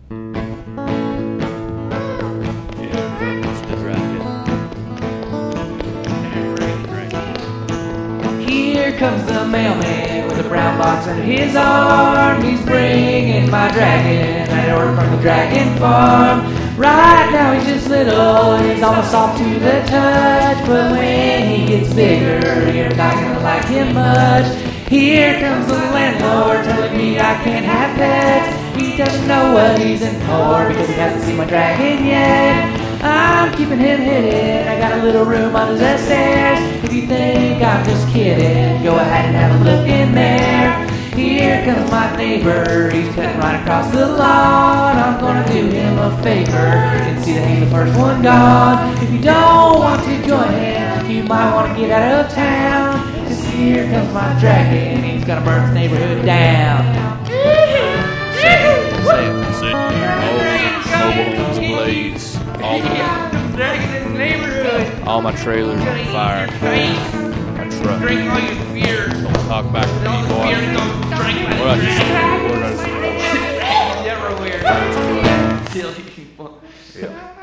Here comes the mailman with a brown box under his arm. He's bringing my dragon. I ordered from the dragon farm. Right now he's just little and he's almost soft to the touch. But when he gets bigger, you're not gonna like him much. Here comes the landlord telling me I can't have pets. He doesn't know what he's in for because he hasn't seen my dragon yet. I'm keeping him hidden. I got a little room under the stairs. If you think I'm just kidding, go ahead and have a look in there. Here comes my neighbor. He's cutting right across the lawn. I'm gonna do him a favor and see that he's the first one gone. If you don't want to join him, you might want to get out of town. 'Cause here comes my dragon. He's gonna burn this neighborhood down. Set mobile homes ablaze. All my trailers on fire. My truck. Drink all your beer. Don't talk back to me, boy. What I just said. Never weird. Silly people. Yeah.